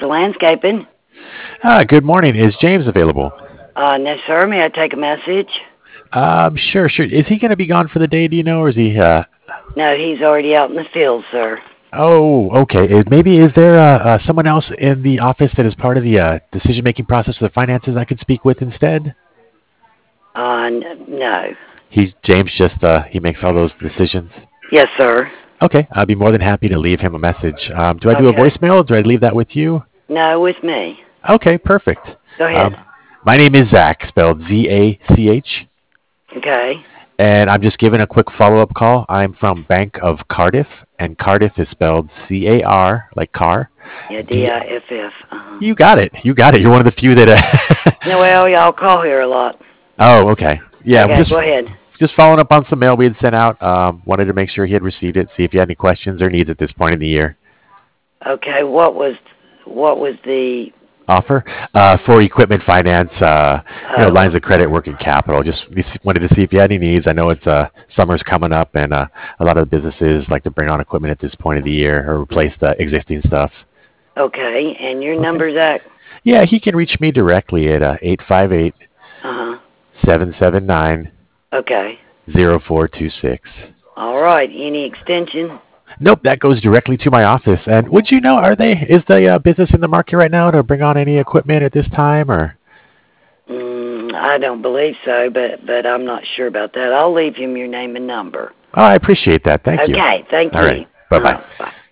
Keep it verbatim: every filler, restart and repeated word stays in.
Vista Landscaping. Ah, good morning. Is James available? Uh, no, sir. May I take a message? Um, sure, sure. Is he going to be gone for the day? Do you know, or is he? Uh... No, he's already out in the field, sir. Oh, okay. Is, maybe is there uh, uh, someone else in the office that is part of the uh, decision-making process of the finances I could speak with instead? Uh, n- no. He's James. Just uh, he makes all those decisions. Yes, sir. Okay, I'd be more than happy to leave him a message. Um, do I do a Okay. voicemail? Or do I leave that with you? No, with me. Okay, perfect. Go ahead. Um, my name is Zach, spelled Z A C H. Okay. And I'm just giving a quick follow-up call. I'm from Bank of Cardiff, and Cardiff is spelled C A R, like car. Yeah, D. D I F F. Uh-huh. You got it. You got it. You're one of the few that. Uh, No, well, y'all call here a lot. oh, okay. Yeah, we're Okay, just go ahead. just following up on some mail we had sent out. Um, wanted to make sure he had received it. See if you had any questions or needs at this point in the year. Okay, what was what was the Offer uh, for equipment finance, uh, you know, oh lines of credit, working capital. Just wanted to see if you had any needs. I know it's uh, summer's coming up, and uh, a lot of the businesses like to bring on equipment at this point of the year or replace the existing stuff. okay, and your Okay. number, Zach? Yeah, he can reach me directly at uh, eight five eight, Uh-huh. seven seven nine, Okay. zero four two six. All right. Any extension? Nope, that goes directly to my office. And would you know, are they, is the uh, business in the market right now to bring on any equipment at this time, or? Mm, I don't believe so, but but I'm not sure about that. I'll leave him your name and number. Oh, I appreciate that. Thank you. Okay, thank All right. you. Bye Uh, bye. bye.